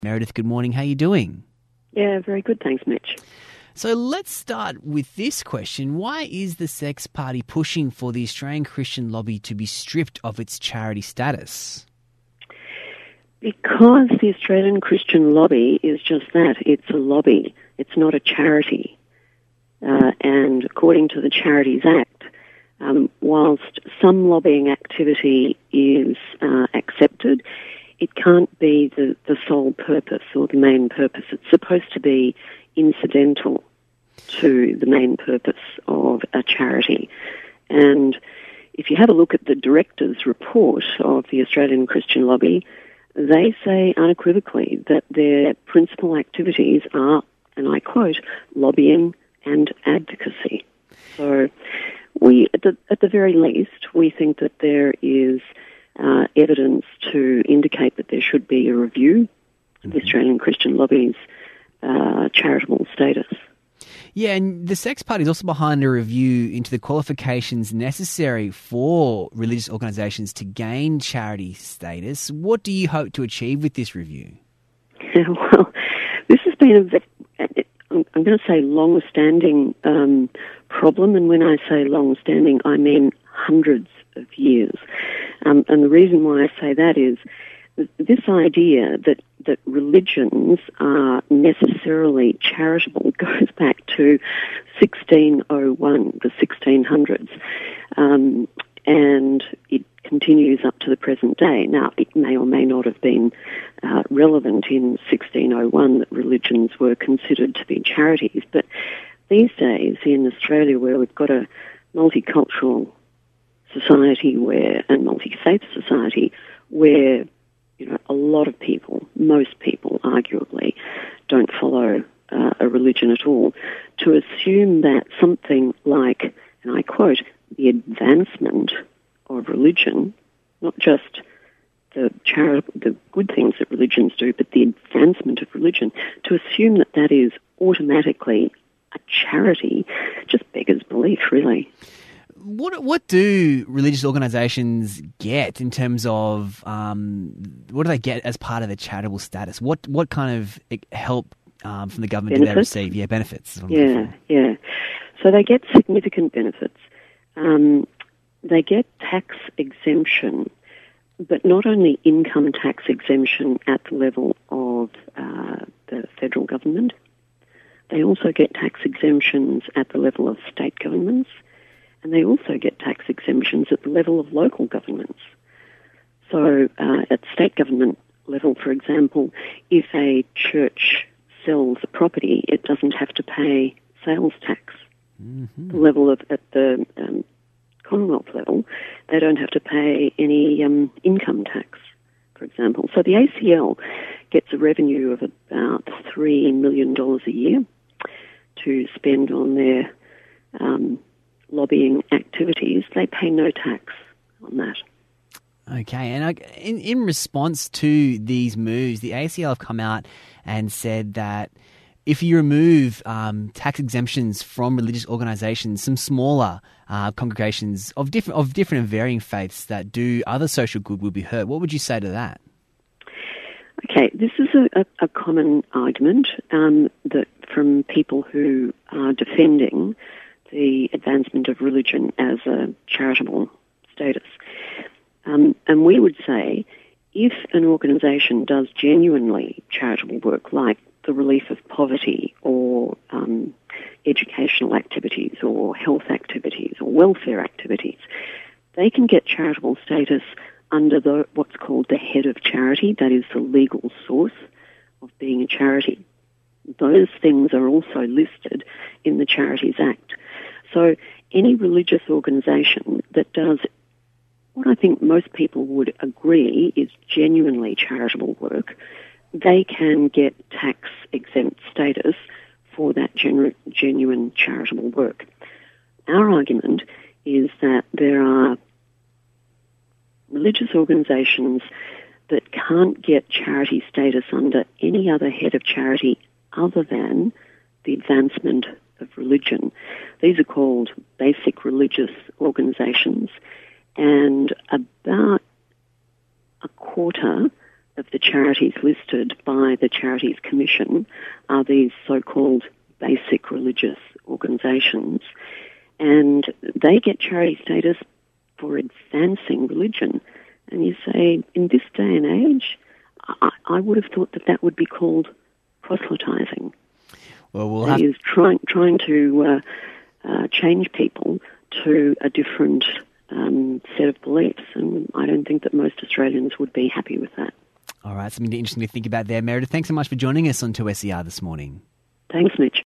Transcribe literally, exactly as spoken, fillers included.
Meredith, good morning. How are you doing? Yeah, very good. Thanks, Mitch. So let's start with this question. Why is the Sex Party pushing for the Australian Christian Lobby to be stripped of its charity status? Because the Australian Christian Lobby is just that. It's a lobby. It's not a charity. Uh, and according to the Charities Act, um, whilst some lobbying activity is uh, accepted, it can't be the, the sole purpose or the main purpose. It's supposed to be incidental to the main purpose of a charity. And if you have a look at the director's report of the Australian Christian Lobby, they say unequivocally that their principal activities are, and I quote, lobbying and advocacy. So we, at the, at the very least, we think that there is Uh, evidence to indicate that there should be a review of the Australian Christian Lobby's uh, charitable status. Yeah, and the Sex Party is also behind a review into the qualifications necessary for religious organisations to gain charity status. What do you hope to achieve with this review? Yeah, well, this has been a, I'm going to say long-standing um, problem, and when I say long-standing, I mean hundreds of years. Um, and the reason why I say that is this idea that, that religions are necessarily charitable goes back to sixteen oh one, the sixteen hundreds, um, and it continues up to the present day. Now, it may or may not have been uh, relevant in sixteen oh one that religions were considered to be charities, but these days in Australia, where we've got a multicultural society where, and multi-faith society where, you know, a lot of people, most people arguably, don't follow uh, a religion at all, to assume that something like, and I quote, the advancement of religion, not just the chari- the good things that religions do, but the advancement of religion, to assume that that is automatically a charity just beggars belief, really. What what do religious organisations get in terms of um, what do they get as part of their charitable status? What what kind of help um, from the government benefits? do they receive? Yeah, benefits. Yeah, yeah. So they get significant benefits. Um, they get tax exemption, but not only income tax exemption at the level of uh, the federal government. They also get tax exemptions at the level of state governments. And they also get tax exemptions at the level of local governments. So uh, at state government level, for example, if a church sells a property, it doesn't have to pay sales tax. Mm-hmm. The level of at the um, Commonwealth level, they don't have to pay any um, income tax, for example. So the A C L gets a revenue of about three million dollars a year to spend on their um lobbying activities. They pay no tax on that. Okay, and I, in, in response to these moves, the A C L have come out and said that if you remove um, tax exemptions from religious organisations, some smaller uh, congregations of different of different and varying faiths that do other social good will be hurt. What would you say to that? Okay, this is a, a, a common argument um, that from people who are defending the advancement of religion as a charitable status. Um, and we would say if an organisation does genuinely charitable work like the relief of poverty or um, educational activities or health activities or welfare activities, they can get charitable status under the what's called the head of charity, that is the legal source of being a charity. Those things are also listed in the Charities Act. So any religious organisation that does what I think most people would agree is genuinely charitable work, they can get tax-exempt status for that genu- genuine charitable work. Our argument is that there are religious organisations that can't get charity status under any other head of charity other than the advancement of religion. These are called basic religious organisations, and about a quarter of the charities listed by the Charities Commission are these so-called basic religious organisations, and they get charity status for advancing religion. And you say, in this day and age, I, I would have thought that that would be called proselytising. Well, we'll that have... is trying trying to uh, uh, change people to a different um, set of beliefs, and I don't think that most Australians would be happy with that. All right, something interesting to think about there. Meredith, thanks so much for joining us on two S E R this morning. Thanks, Mitch.